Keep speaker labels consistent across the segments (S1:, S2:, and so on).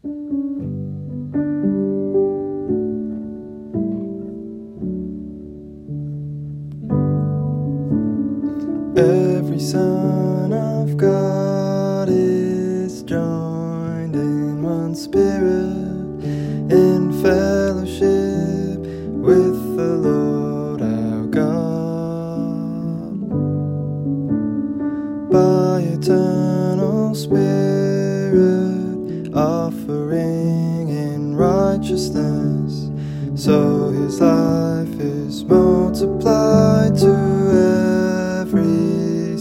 S1: Every son of God is joined in one spirit, in fellowship with the Lord our God. By eternal Spirit, offering in righteousness, so His life is multiplied to every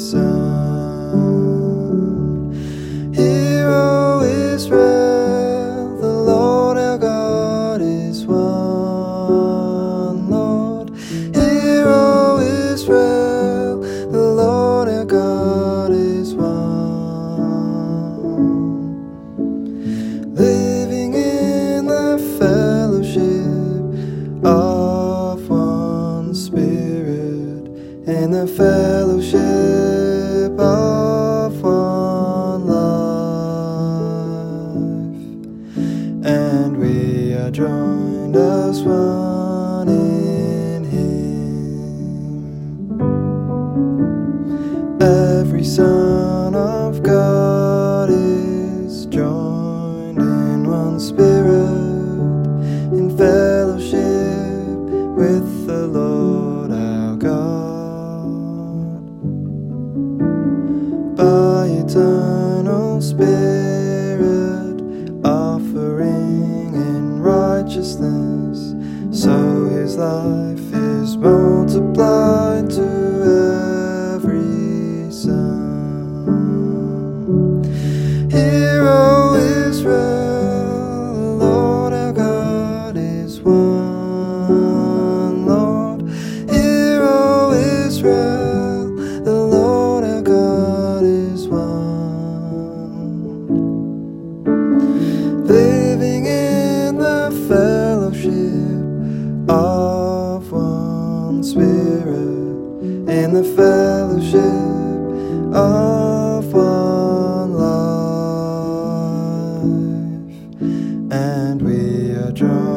S1: son. Hear, O Israel, the Lord our God is one. Lord, hear, O Israel, the Lord our God is one. Living in the fellowship of one Spirit, in the fellowship of one life, and we are joined as one in Him. Every son of God is joined in one Spirit, in fellowship with the Lord our God. By eternal Spirit, offering in righteousness, so His life is multiplied to every son. Hear, O Israel, the Lord our God is one. Lord, hear, O Israel, the Lord our God is one. Living in the fellowship of one Spirit, in the fellowship of one life, and we are joined